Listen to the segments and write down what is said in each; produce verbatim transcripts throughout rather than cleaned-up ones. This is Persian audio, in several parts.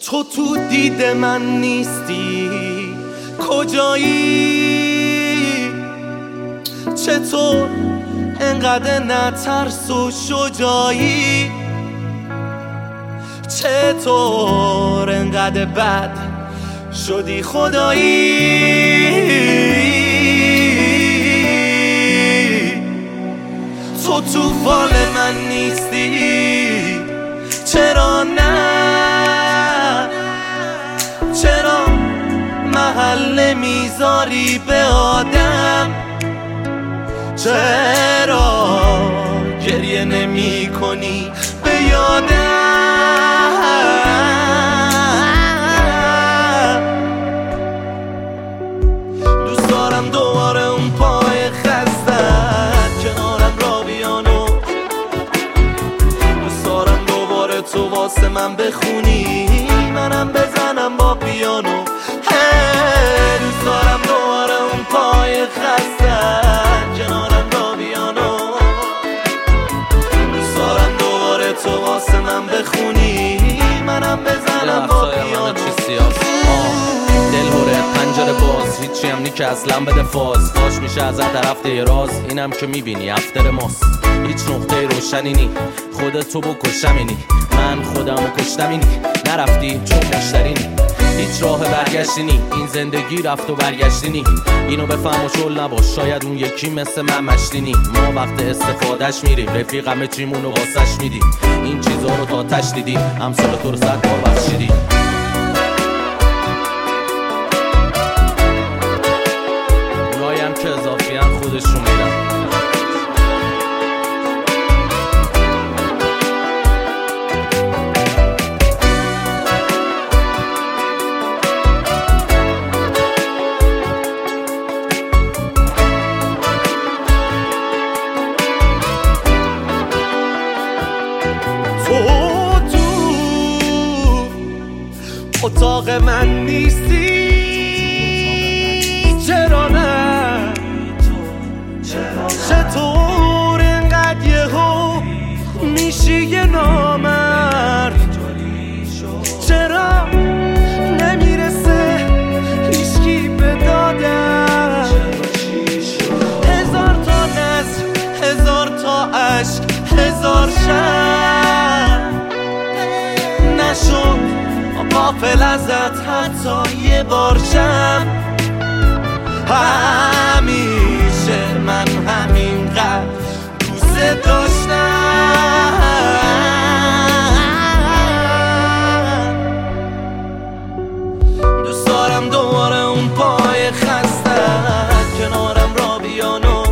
تو تو دید من نیستی، کجایی؟ چطور انقدر نترس و شجاعی؟ چطور انقدر بد شدی خدایی؟ تو تو فال من نیستی، چرا نه؟ چرا محل میذاری به آدم؟ چرا گریه نمی کنی به یادم؟ دوست دارم دوباره اون پای خستت کنارم را بیانو، دوست دارم دوباره تو واسه من بخونی منم بزنم با پیانو. دوست دارم دوباره اون پای خستت کنارم را بیانو، دوست دارم دوباره تو واسه من بخونی منم بزنم با پیانو. دل هوره پنجره باز، هیچی هم نی که اصلا بده فاز. فاش میشه از طرف دیراز، اینم که میبینی افتر ماست. هیچ نقطه روشنی نی، خودتو بکشمینی، من خودمو کشتمینی. نرفتی چون مشتری نی، هیچ راه برگشتی نی، این زندگی رفت و برگشتی نی. اینو بفهم و شل نباش، شاید اون یکی مثل من مشتی نی. ما وقت استفادهش میریم، رفیق همه چیمونو واسش میدی. این چیزا رو تا تش دیدی، امثال تو رو صد بار بخشیدی. اونایی هم که اضافی هم خودشون میدن. اتاق من نیستی، چرا نه؟ چطور اینقدر یهو میشی یه نامرد؟ چرا نمیرسه هیچکی به دادم؟ هزار تا نظر، هزار تا عشق، هزار شب نشد غافل ازت حتی یه بار شم. همیشه من همینقدر دوست داشتم. دوست دارم دوباره اون پای خستت کنارم را بیانو،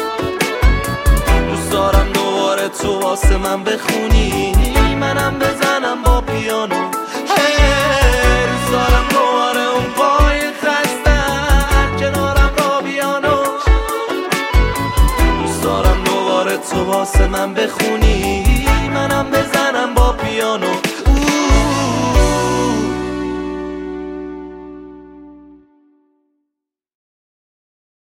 دوست دارم دوباره تو واسه من بخونی منم بزنم با پیانو. دوست دارم دوباره اون پای خستت کنارم را بیانو، دوست دارم دوباره تو واسه من بخونی